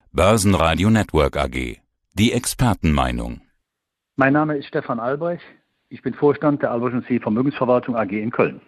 Börsenradio Network AG. Die Expertenmeinung. Mein Name ist Stefan Albrecht. Ich bin Vorstand der Albrecht & Sie Vermögensverwaltung AG in Köln.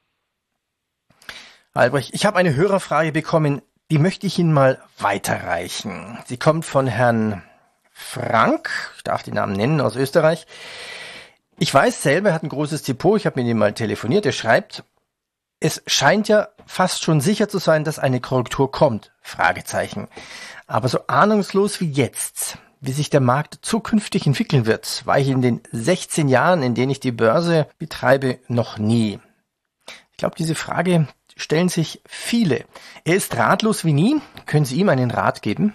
Albrecht, ich habe eine Hörerfrage bekommen, die möchte ich Ihnen mal weiterreichen. Sie kommt von Herrn Frank, ich darf den Namen nennen, aus Österreich. Ich weiß selber, er hat ein großes Depot, ich habe mit ihm mal telefoniert, er schreibt, es scheint ja fast schon sicher zu sein, dass eine Korrektur kommt, Fragezeichen. Aber so ahnungslos wie jetzt, wie sich der Markt zukünftig entwickeln wird, war ich in den 16 Jahren, in denen ich die Börse betreibe, noch nie. Ich glaube, diese Frage stellen sich viele. Er ist ratlos wie nie. Können Sie ihm einen Rat geben?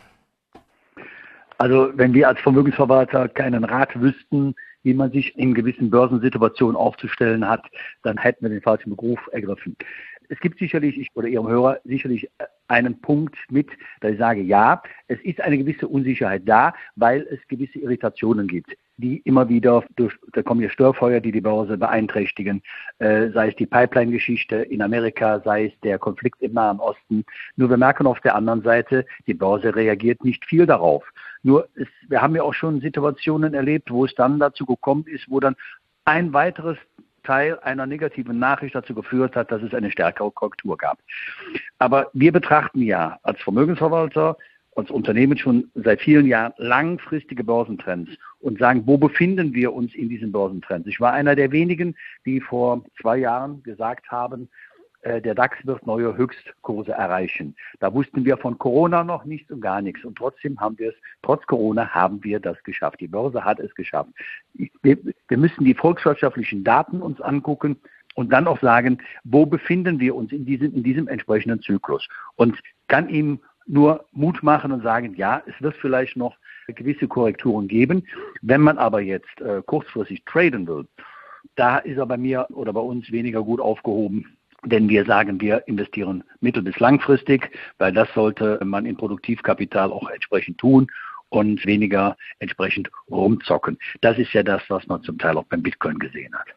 Also wenn wir als Vermögensverwalter keinen Rat wüssten, wie man sich in gewissen Börsensituationen aufzustellen hat, dann hätten wir den falschen Beruf ergriffen. Es gibt sicherlich, ich oder Ihrem Hörer, sicherlich einen Punkt mit, dass ich sage, ja, es ist eine gewisse Unsicherheit da, weil es gewisse Irritationen gibt, die immer wieder da kommen ja Störfeuer, die die Börse beeinträchtigen, sei es die Pipeline-Geschichte in Amerika, sei es der Konflikt im Nahen Osten. Nur wir merken auf der anderen Seite, die Börse reagiert nicht viel darauf. Wir haben ja auch schon Situationen erlebt, wo es dann dazu gekommen ist, wo dann ein weiteres Teil einer negativen Nachricht dazu geführt hat, dass es eine stärkere Korrektur gab. Aber wir betrachten ja als Vermögensverwalter, als Unternehmen schon seit vielen Jahren langfristige Börsentrends und sagen, wo befinden wir uns in diesen Börsentrends? Ich war einer der wenigen, die vor 2 Jahren gesagt haben, der DAX wird neue Höchstkurse erreichen. Da wussten wir von Corona noch nichts und gar nichts. Und trotzdem trotz Corona haben wir das geschafft. Die Börse hat es geschafft. Wir müssen die volkswirtschaftlichen Daten uns angucken und dann auch sagen, wo befinden wir uns in diesem entsprechenden Zyklus. Und kann ihm nur Mut machen und sagen, ja, es wird vielleicht noch gewisse Korrekturen geben. Wenn man aber jetzt kurzfristig traden will, da ist er bei mir oder bei uns weniger gut aufgehoben. Denn wir sagen, wir investieren mittel- bis langfristig, weil das sollte man in Produktivkapital auch entsprechend tun und weniger entsprechend rumzocken. Das ist ja das, was man zum Teil auch beim Bitcoin gesehen hat.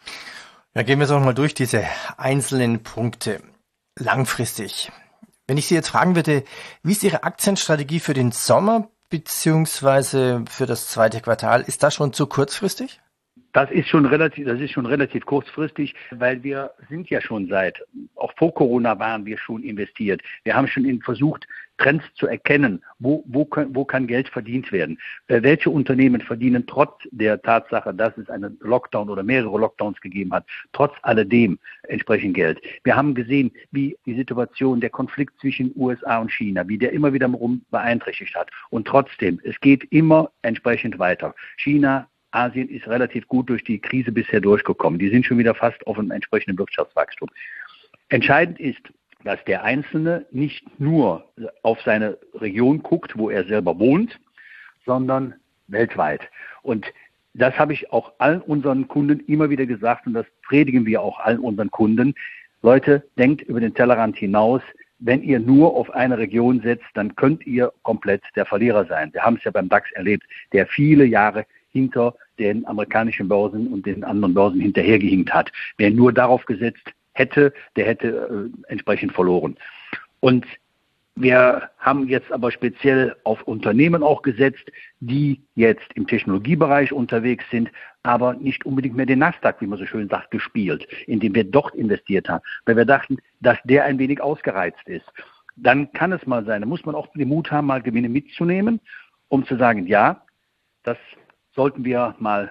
Ja, gehen wir es auch mal durch, diese einzelnen Punkte. Langfristig. Wenn ich Sie jetzt fragen würde, wie ist Ihre Aktienstrategie für den Sommer beziehungsweise für das zweite Quartal? Ist das schon zu kurzfristig? Das ist schon relativ kurzfristig, weil wir sind ja schon auch vor Corona waren wir schon investiert. Wir haben schon versucht, Trends zu erkennen, wo kann Geld verdient werden. Welche Unternehmen verdienen trotz der Tatsache, dass es einen Lockdown oder mehrere Lockdowns gegeben hat, trotz alledem entsprechend Geld. Wir haben gesehen, wie die Situation, der Konflikt zwischen USA und China, wie der immer wieder beeinträchtigt hat. Und trotzdem, es geht immer entsprechend weiter. Asien ist relativ gut durch die Krise bisher durchgekommen. Die sind schon wieder fast auf einem entsprechenden Wirtschaftswachstum. Entscheidend ist, dass der Einzelne nicht nur auf seine Region guckt, wo er selber wohnt, sondern weltweit. Und das habe ich auch allen unseren Kunden immer wieder gesagt und das predigen wir auch allen unseren Kunden. Leute, denkt über den Tellerrand hinaus. Wenn ihr nur auf eine Region setzt, dann könnt ihr komplett der Verlierer sein. Wir haben es ja beim DAX erlebt, der viele Jahre hinter den amerikanischen Börsen und den anderen Börsen hinterhergehinkt hat. Wer nur darauf gesetzt hätte, der hätte entsprechend verloren. Und wir haben jetzt aber speziell auf Unternehmen auch gesetzt, die jetzt im Technologiebereich unterwegs sind, aber nicht unbedingt mehr den Nasdaq, wie man so schön sagt, gespielt, indem wir dort investiert haben, weil wir dachten, dass der ein wenig ausgereizt ist. Dann kann es mal sein, da muss man auch den Mut haben, mal Gewinne mitzunehmen, um zu sagen, ja, das sollten wir mal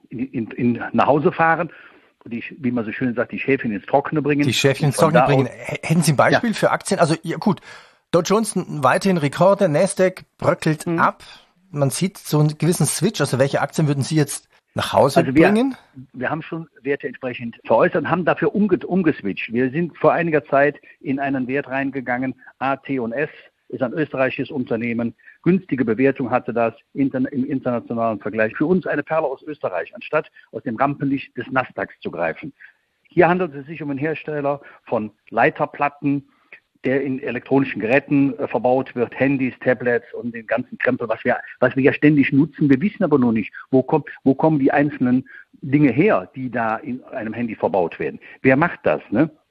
nach Hause fahren und wie man so schön sagt, die Schäfchen ins Trockene bringen. Die Schäfchen ins Trockene bringen. Hätten Sie ein Beispiel für Aktien? Also ja, gut, Dow Jones weiterhin Rekorde, Nasdaq bröckelt ab. Man sieht so einen gewissen Switch. Also welche Aktien würden Sie jetzt nach Hause bringen? Wir haben schon Werte entsprechend veräußert und haben dafür umgeswitcht. Wir sind vor einiger Zeit in einen Wert reingegangen, AT&S. Ist ein österreichisches Unternehmen, günstige Bewertung hatte das im internationalen Vergleich. Für uns eine Perle aus Österreich, anstatt aus dem Rampenlicht des Nasdaqs zu greifen. Hier handelt es sich um einen Hersteller von Leiterplatten, der in elektronischen Geräten verbaut wird, Handys, Tablets und den ganzen Krempel, was wir ja ständig nutzen. Wir wissen aber nur nicht, wo kommen die einzelnen Dinge her, die da in einem Handy verbaut werden. Wer macht das? Ne?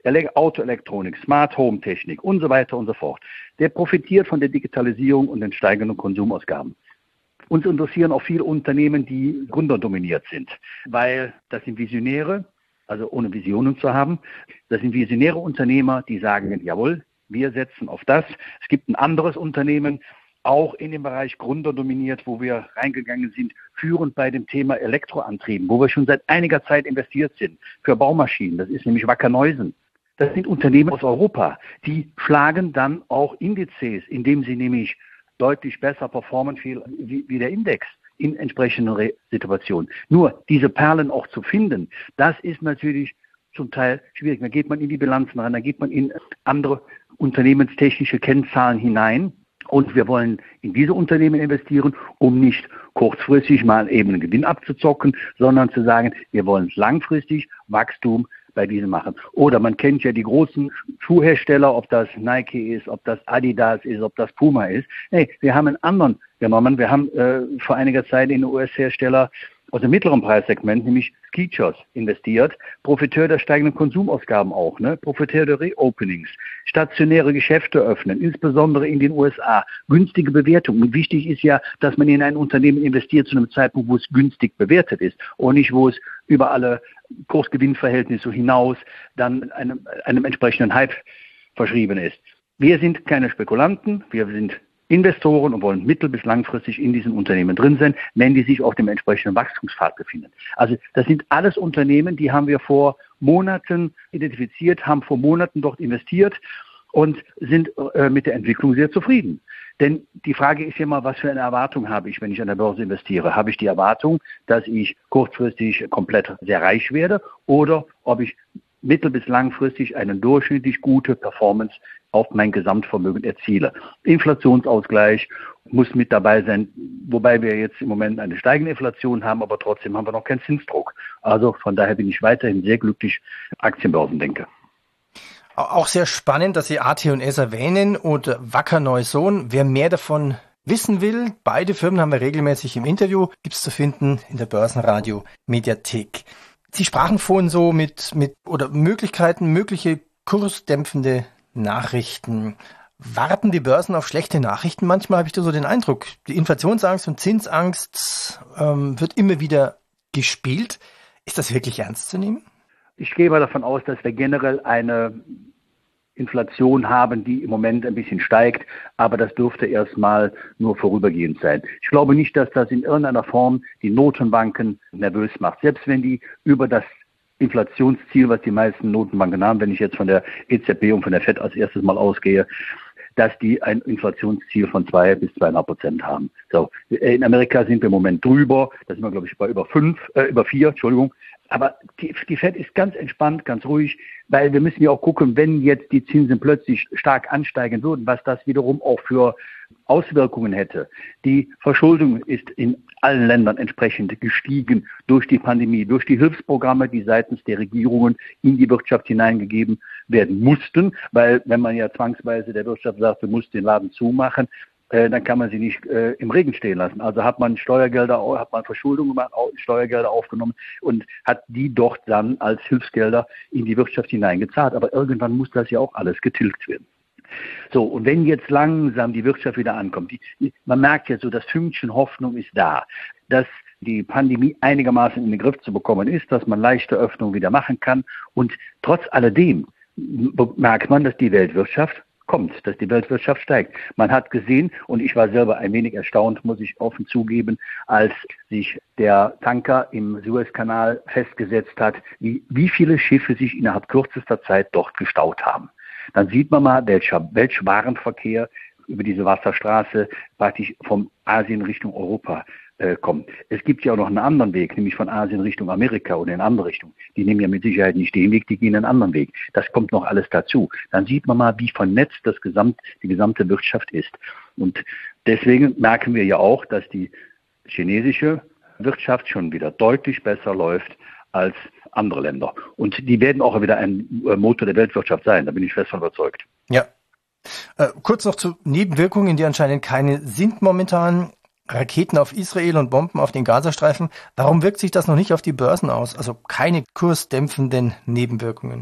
Autoelektronik, Smart Home Technik und so weiter und so fort, der profitiert von der Digitalisierung und den steigenden Konsumausgaben. Uns interessieren auch viele Unternehmen, die gründerdominiert sind, weil das sind Visionäre, also ohne Visionen zu haben. Das sind visionäre Unternehmer, die sagen, jawohl, wir setzen auf das. Es gibt ein anderes Unternehmen, auch in dem Bereich gründerdominiert, wo wir reingegangen sind, führend bei dem Thema Elektroantrieben, wo wir schon seit einiger Zeit investiert sind, für Baumaschinen. Das ist nämlich Wacker Neuson. Das sind Unternehmen aus Europa, die schlagen dann auch Indizes, indem sie nämlich deutlich besser performen wie der Index in entsprechenden Situationen. Nur diese Perlen auch zu finden, das ist natürlich zum Teil schwierig. Da geht man in die Bilanzen rein, da geht man in andere unternehmenstechnische Kennzahlen hinein. Und wir wollen in diese Unternehmen investieren, um nicht kurzfristig mal eben einen Gewinn abzuzocken, sondern zu sagen, wir wollen langfristig Wachstum bei diesen machen. Oder man kennt ja die großen Schuhhersteller, ob das Nike ist, ob das Adidas ist, ob das Puma ist. Nee, wir haben einen anderen genommen. Wir haben vor einiger Zeit in den US-Hersteller aus dem mittleren Preissegment, nämlich Skechers, investiert. Profiteur der steigenden Konsumausgaben auch, ne? Profiteur der Reopenings, stationäre Geschäfte öffnen, insbesondere in den USA, günstige Bewertung. Und wichtig ist ja, dass man in ein Unternehmen investiert zu einem Zeitpunkt, wo es günstig bewertet ist und nicht, wo es über alle Kursgewinnverhältnisse hinaus dann einem entsprechenden Hype verschrieben ist. Wir sind keine Spekulanten, wir sind Investoren und wollen mittel- bis langfristig in diesen Unternehmen drin sein, wenn die sich auf dem entsprechenden Wachstumspfad befinden. Also das sind alles Unternehmen, die haben wir vor Monaten identifiziert, haben vor Monaten dort investiert und sind mit der Entwicklung sehr zufrieden. Denn die Frage ist ja mal, was für eine Erwartung habe ich, wenn ich an der Börse investiere? Habe ich die Erwartung, dass ich kurzfristig komplett sehr reich werde oder ob ich mittel- bis langfristig eine durchschnittlich gute Performance auf mein Gesamtvermögen erziele. Inflationsausgleich muss mit dabei sein, wobei wir jetzt im Moment eine steigende Inflation haben, aber trotzdem haben wir noch keinen Zinsdruck. Also von daher bin ich weiterhin sehr glücklich Aktienbörsen denke. Auch sehr spannend, dass Sie AT&S erwähnen und Wacker Neuson. Wer mehr davon wissen will, beide Firmen haben wir regelmäßig im Interview, gibt es zu finden in der Börsenradio Mediathek. Sie sprachen vorhin so mit oder mögliche kursdämpfende Nachrichten. Warten die Börsen auf schlechte Nachrichten? Manchmal habe ich da so den Eindruck, die Inflationsangst und Zinsangst wird immer wieder gespielt. Ist das wirklich ernst zu nehmen? Ich gehe mal davon aus, dass wir generell eine Inflation haben, die im Moment ein bisschen steigt, aber das dürfte erstmal nur vorübergehend sein. Ich glaube nicht, dass das in irgendeiner Form die Notenbanken nervös macht. Selbst wenn die über das Inflationsziel, was die meisten Notenbanken haben, wenn ich jetzt von der EZB und von der FED als erstes mal ausgehe, dass die ein Inflationsziel von 2 bis 2,5% haben. So, in Amerika sind wir im Moment drüber, da sind wir, glaube ich, bei über 4, Entschuldigung. Aber die FED ist ganz entspannt, ganz ruhig, weil wir müssen ja auch gucken, wenn jetzt die Zinsen plötzlich stark ansteigen würden, was das wiederum auch für Auswirkungen hätte. Die Verschuldung ist in allen Ländern entsprechend gestiegen durch die Pandemie, durch die Hilfsprogramme, die seitens der Regierungen in die Wirtschaft hineingegeben werden mussten, weil wenn man ja zwangsweise der Wirtschaft sagt, du musst den Laden zumachen, dann kann man sie nicht im Regen stehen lassen. Also hat man Verschuldung gemacht, Steuergelder aufgenommen und hat die dort dann als Hilfsgelder in die Wirtschaft hineingezahlt. Aber irgendwann muss das ja auch alles getilgt werden. So, und wenn jetzt langsam die Wirtschaft wieder ankommt, man merkt jetzt so, das Fünkchen Hoffnung ist da, dass die Pandemie einigermaßen in den Griff zu bekommen ist, dass man leichte Öffnungen wieder machen kann. Und trotz alledem merkt man, dass die Weltwirtschaft kommt, dass die Weltwirtschaft steigt. Man hat gesehen, und ich war selber ein wenig erstaunt, muss ich offen zugeben, als sich der Tanker im Suezkanal festgesetzt hat, wie viele Schiffe sich innerhalb kürzester Zeit dort gestaut haben. Dann sieht man mal, welcher Warenverkehr über diese Wasserstraße praktisch von Asien Richtung Europa kommt. Es gibt ja auch noch einen anderen Weg, nämlich von Asien Richtung Amerika oder in eine andere Richtung. Die nehmen ja mit Sicherheit nicht den Weg, die gehen einen anderen Weg. Das kommt noch alles dazu. Dann sieht man mal, wie vernetzt die gesamte Wirtschaft ist. Und deswegen merken wir ja auch, dass die chinesische Wirtschaft schon wieder deutlich besser läuft als andere Länder. Und die werden auch wieder ein Motor der Weltwirtschaft sein, da bin ich fest von überzeugt. Ja. Kurz noch zu Nebenwirkungen, die anscheinend keine sind momentan. Raketen auf Israel und Bomben auf den Gazastreifen. Warum wirkt sich das noch nicht auf die Börsen aus? Also keine kursdämpfenden Nebenwirkungen.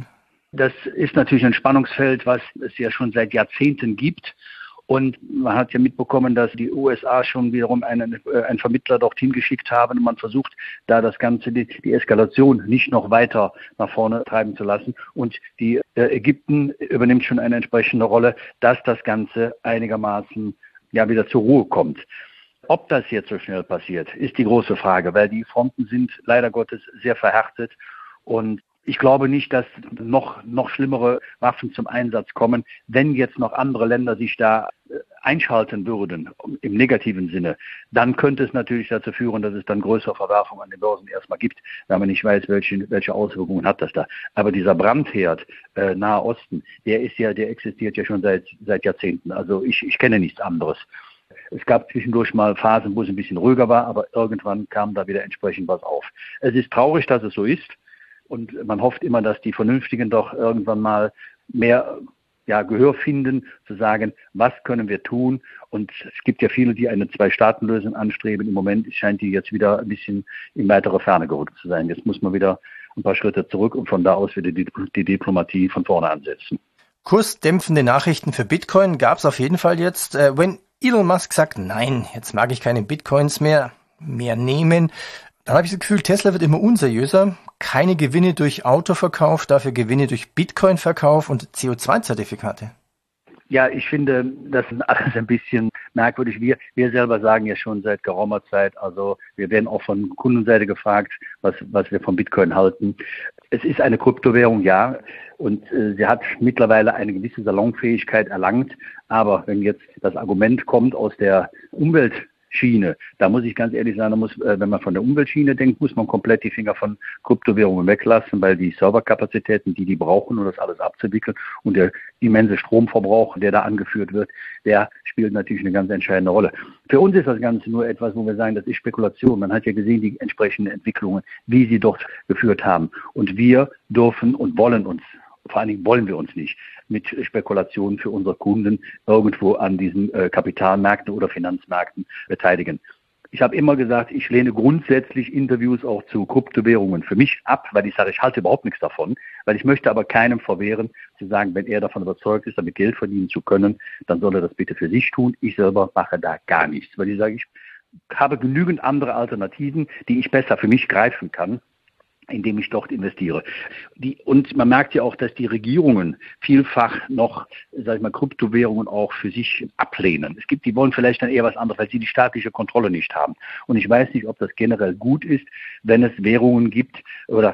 Das ist natürlich ein Spannungsfeld, was es ja schon seit Jahrzehnten gibt. Und man hat ja mitbekommen, dass die USA schon wiederum einen Vermittler dorthin geschickt haben und man versucht, da das Ganze, die Eskalation nicht noch weiter nach vorne treiben zu lassen. Und die Ägypten übernimmt schon eine entsprechende Rolle, dass das Ganze einigermaßen wieder zur Ruhe kommt. Ob das jetzt so schnell passiert, ist die große Frage, weil die Fronten sind leider Gottes sehr verhärtet und ich glaube nicht, dass noch schlimmere Waffen zum Einsatz kommen, wenn jetzt noch andere Länder sich da einschalten würden, im negativen Sinne. Dann könnte es natürlich dazu führen, dass es dann größere Verwerfungen an den Börsen erstmal gibt, weil man nicht weiß, welche Auswirkungen hat das da. Aber dieser Brandherd Nahe Osten, der existiert ja schon seit Jahrzehnten. Also ich kenne nichts anderes. Es gab zwischendurch mal Phasen, wo es ein bisschen ruhiger war, aber irgendwann kam da wieder entsprechend was auf. Es ist traurig, dass es so ist. Und man hofft immer, dass die Vernünftigen doch irgendwann mal mehr Gehör finden, zu sagen, was können wir tun? Und es gibt ja viele, die eine Zwei-Staaten-Lösung anstreben. Im Moment scheint die jetzt wieder ein bisschen in weitere Ferne gerückt zu sein. Jetzt muss man wieder ein paar Schritte zurück und von da aus wieder die Diplomatie von vorne ansetzen. Kursdämpfende Nachrichten für Bitcoin gab es auf jeden Fall jetzt. Wenn Elon Musk sagt, nein, jetzt mag ich keine Bitcoins mehr nehmen, dann habe ich das Gefühl, Tesla wird immer unseriöser. Keine Gewinne durch Autoverkauf, dafür Gewinne durch Bitcoin-Verkauf und CO2-Zertifikate. Ja, ich finde, das ist alles ein bisschen merkwürdig. Wir selber sagen ja schon seit geraumer Zeit, also wir werden auch von Kundenseite gefragt, was wir von Bitcoin halten. Es ist eine Kryptowährung, ja, und sie hat mittlerweile eine gewisse Salonfähigkeit erlangt. Aber wenn jetzt das Argument kommt aus der Umweltschiene, da muss ich ganz ehrlich sagen, wenn man von der Umweltschiene denkt, muss man komplett die Finger von Kryptowährungen weglassen, weil die Serverkapazitäten, die brauchen, um das alles abzuwickeln und der immense Stromverbrauch, der da angeführt wird, der spielt natürlich eine ganz entscheidende Rolle. Für uns ist das Ganze nur etwas, wo wir sagen, das ist Spekulation. Man hat ja gesehen, die entsprechenden Entwicklungen, wie sie dort geführt haben. Und wir dürfen und wollen uns, vor allen Dingen wollen wir uns nicht mit Spekulationen für unsere Kunden irgendwo an diesen Kapitalmärkten oder Finanzmärkten beteiligen. Ich habe immer gesagt, ich lehne grundsätzlich Interviews auch zu Kryptowährungen für mich ab, weil ich sage, ich halte überhaupt nichts davon, weil ich möchte aber keinem verwehren, zu sagen, wenn er davon überzeugt ist, damit Geld verdienen zu können, dann soll er das bitte für sich tun. Ich selber mache da gar nichts, weil ich sage, ich habe genügend andere Alternativen, die ich besser für mich greifen kann, indem ich dort investiere. Und man merkt ja auch, dass die Regierungen vielfach noch, Kryptowährungen auch für sich ablehnen. Die wollen vielleicht dann eher was anderes, weil sie die staatliche Kontrolle nicht haben. Und ich weiß nicht, ob das generell gut ist, wenn es Währungen gibt oder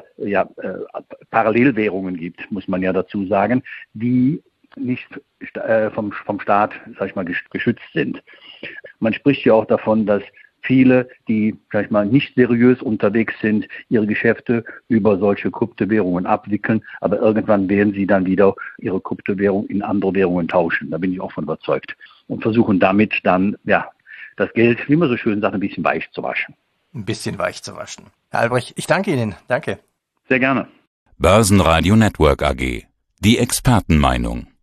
Parallelwährungen gibt, muss man ja dazu sagen, die nicht vom Staat, geschützt sind. Man spricht ja auch davon, dass viele, die, nicht seriös unterwegs sind, ihre Geschäfte über solche Kryptowährungen abwickeln, aber irgendwann werden sie dann wieder ihre Kryptowährung in andere Währungen tauschen. Da bin ich auch von überzeugt. Und versuchen damit dann, das Geld, wie man so schön sagt, ein bisschen weich zu waschen. Ein bisschen weich zu waschen. Herr Albrecht, ich danke Ihnen. Danke. Sehr gerne. Börsenradio Network AG. Die Expertenmeinung.